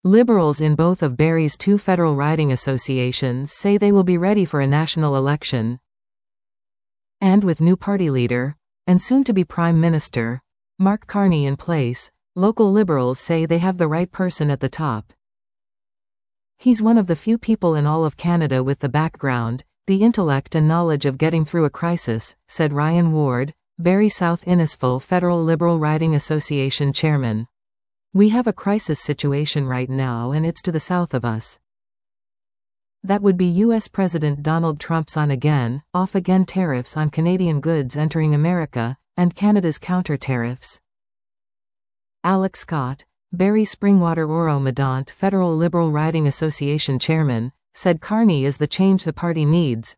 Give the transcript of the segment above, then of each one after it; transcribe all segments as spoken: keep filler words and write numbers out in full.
Liberals in both of Barrie's two federal riding associations say they will be ready for a national election. And with new party leader, and soon-to-be Prime Minister, Mark Carney in place, local Liberals say they have the right person at the top. He's one of the few people in all of Canada with the background, the intellect and knowledge of getting through a crisis, said Ryan Ward, Barrie South Innisfil Federal Liberal Riding Association chairman. We have a crisis situation right now and it's to the south of us. That would be U S President Donald Trump's on-again, off-again tariffs on Canadian goods entering America, and Canada's counter-tariffs. Alex Scott, Barrie Springwater Oro-Medonte Federal Liberal Riding Association chairman, said Carney is the change the party needs.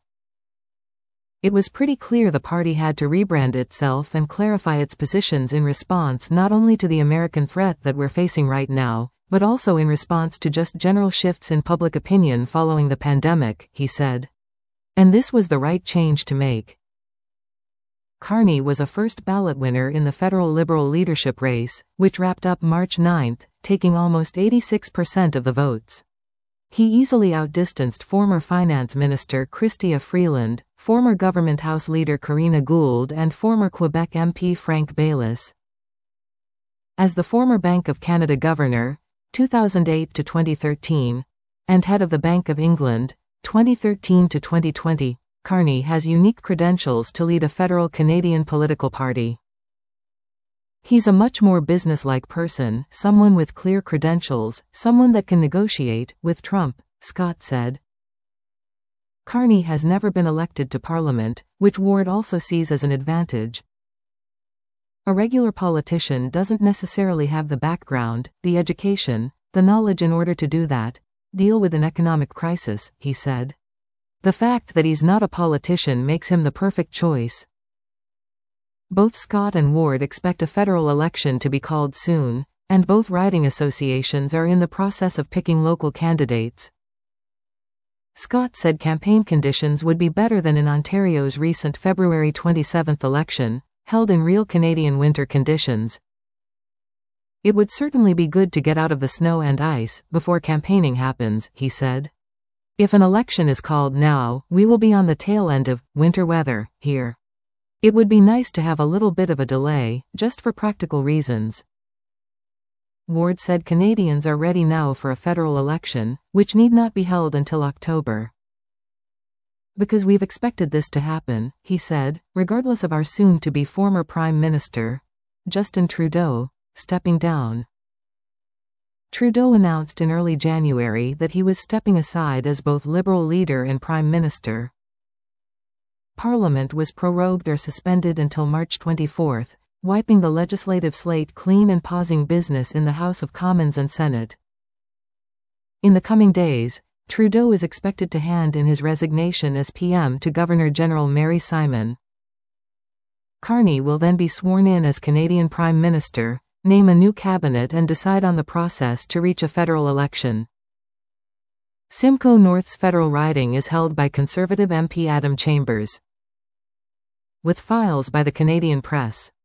It was pretty clear the party had to rebrand itself and clarify its positions in response not only to the American threat that we're facing right now, but also in response to just general shifts in public opinion following the pandemic, he said. And this was the right change to make. Carney was a first ballot winner in the federal Liberal leadership race, which wrapped up March ninth, taking almost eighty-six percent of the votes. He easily outdistanced former Finance Minister Chrystia Freeland, former Government House Leader Karina Gould and former Quebec M P Frank Baylis. As the former Bank of Canada Governor, two thousand eight to twenty thirteen, and head of the Bank of England, twenty thirteen to twenty twenty, Carney has unique credentials to lead a federal Canadian political party. He's a much more business-like person, someone with clear credentials, someone that can negotiate with Trump, Scott said. Carney has never been elected to Parliament, which Ward also sees as an advantage. A regular politician doesn't necessarily have the background, the education, the knowledge in order to do that, deal with an economic crisis, he said. The fact that he's not a politician makes him the perfect choice. Both Scott and Ward expect a federal election to be called soon, and both riding associations are in the process of picking local candidates. Scott said campaign conditions would be better than in Ontario's recent February twenty-seventh election, held in real Canadian winter conditions. It would certainly be good to get out of the snow and ice before campaigning happens, he said. If an election is called now, we will be on the tail end of winter weather here. It would be nice to have a little bit of a delay, just for practical reasons. Ward said Canadians are ready now for a federal election, which need not be held until October. Because we've expected this to happen, he said, regardless of our soon-to-be former Prime Minister, Justin Trudeau, stepping down. Trudeau announced in early January that he was stepping aside as both Liberal leader and Prime Minister. Parliament was prorogued or suspended until March twenty-fourth, wiping the legislative slate clean and pausing business in the House of Commons and Senate. In the coming days, Trudeau is expected to hand in his resignation as P M to Governor-General Mary Simon. Carney will then be sworn in as Canadian Prime Minister, name a new cabinet and decide on the process to reach a federal election. Simcoe North's federal riding is held by Conservative M P Adam Chambers. With files by the Canadian Press.